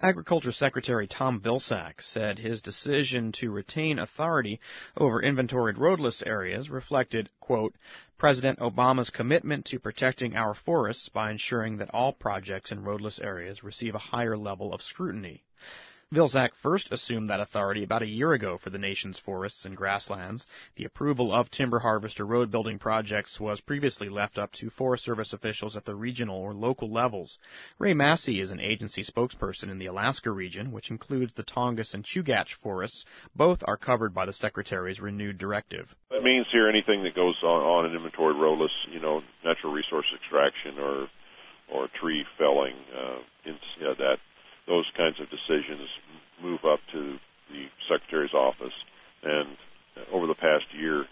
Agriculture Secretary Tom Vilsack said his decision to retain authority over inventoried roadless areas reflected, quote, President Obama's commitment to protecting our forests by ensuring that all projects in roadless areas receive a higher level of scrutiny. Vilsack first assumed that authority about a year ago for the nation's forests and grasslands. The approval of timber harvester road building projects was previously left up to Forest Service officials at the regional or local levels. Ray Massey is an agency spokesperson in the Alaska region, which includes the Tongass and Chugach forests. Both are covered by the Secretary's renewed directive. It means here anything that goes on in inventory roadless, natural resource extraction or tree felling, that those kinds of decisions move up to the Secretary's office. And over the past year,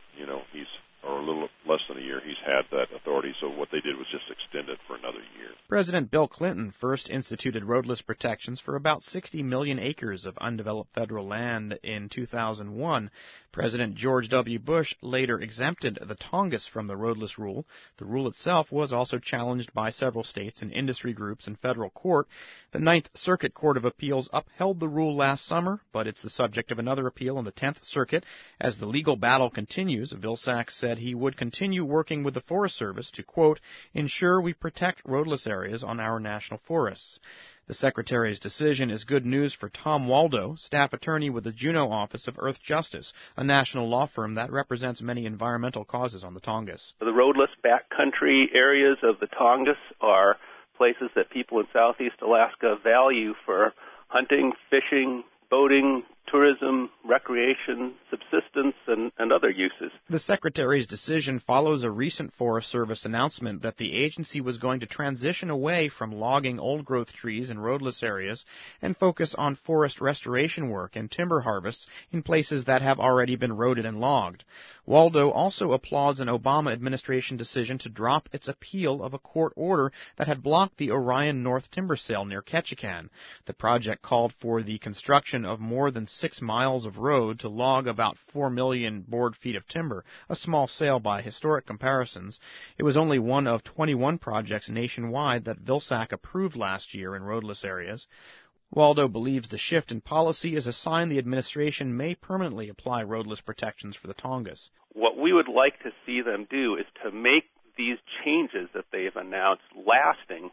or a little less than a year, he's had that authority. So what they did was just extend it for another year. President Bill Clinton first instituted roadless protections for about 60 million acres of undeveloped federal land in 2001. President George W. Bush later exempted the Tongass from the roadless rule. The rule itself was also challenged by several states and industry groups in federal court. The Ninth Circuit Court of Appeals upheld the rule last summer, but it's the subject of another appeal in the 10th Circuit. As the legal battle continues, Vilsack said he would continue working with the Forest Service to, quote, ensure we protect roadless areas on our national forests. The Secretary's decision is good news for Tom Waldo, staff attorney with the Juneau Office of Earth Justice, a national law firm that represents many environmental causes on the Tongass. The roadless backcountry areas of the Tongass are places that people in southeast Alaska value for hunting, fishing, boating, tourism, recreation, subsistence, and other uses. The Secretary's decision follows a recent Forest Service announcement that the agency was going to transition away from logging old-growth trees in roadless areas and focus on forest restoration work and timber harvests in places that have already been roaded and logged. Waldo also applauds an Obama administration decision to drop its appeal of a court order that had blocked the Orion North timber sale near Ketchikan. The project called for the construction of more than 6 miles of road to log about 4 million board feet of timber, a small sale by historic comparisons. It was only one of 21 projects nationwide that Vilsack approved last year in roadless areas. Waldo believes the shift in policy is a sign the administration may permanently apply roadless protections for the Tongass. What we would like to see them do is to make these changes that they've announced lasting,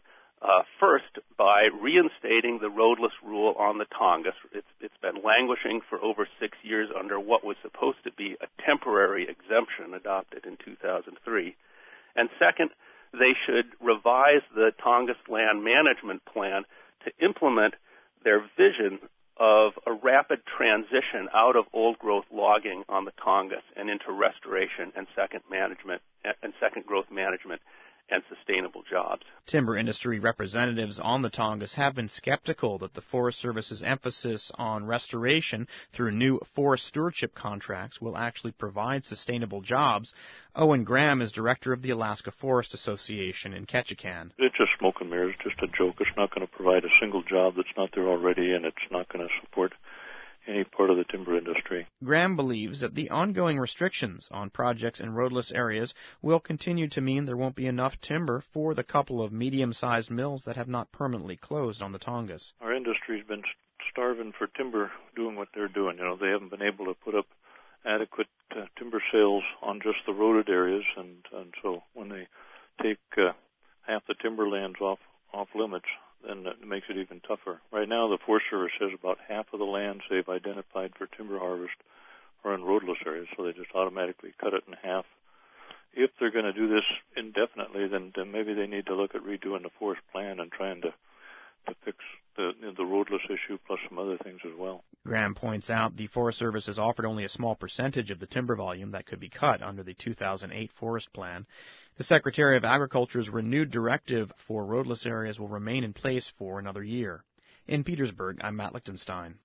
first by reinstating the roadless rule on the Tongass. It's been languishing for over 6 years under what was supposed to be a temporary exemption adopted in 2003. And second, they should revise the Tongass Land Management Plan to implement their vision of a rapid transition out of old-growth logging on the Tongass and into restoration and second growth management and sustainable jobs. Timber industry representatives on the Tongass have been skeptical that the Forest Service's emphasis on restoration through new forest stewardship contracts will actually provide sustainable jobs. Owen Graham is director of the Alaska Forest Association in Ketchikan. It's just smoke and mirrors, just a joke. It's not going to provide a single job that's not there already, and it's not going to support any part of the timber industry. Graham believes that the ongoing restrictions on projects in roadless areas will continue to mean there won't be enough timber for the couple of medium-sized mills that have not permanently closed on the Tongass. Our industry's been starving for timber doing what they're doing. They haven't been able to put up adequate timber sales on just the roaded areas, and so when they take half the timberlands off limits, then it makes it even tougher. Right now, the Forest Service says about half of the lands they've identified for timber harvest are in roadless areas, so they just automatically cut it in half. If they're going to do this indefinitely, then maybe they need to look at redoing the forest plan and trying to fix the roadless issue plus some other things as well. Graham points out the Forest Service has offered only a small percentage of the timber volume that could be cut under the 2008 forest plan. The Secretary of Agriculture's renewed directive for roadless areas will remain in place for another year. In Petersburg, I'm Matt Lichtenstein.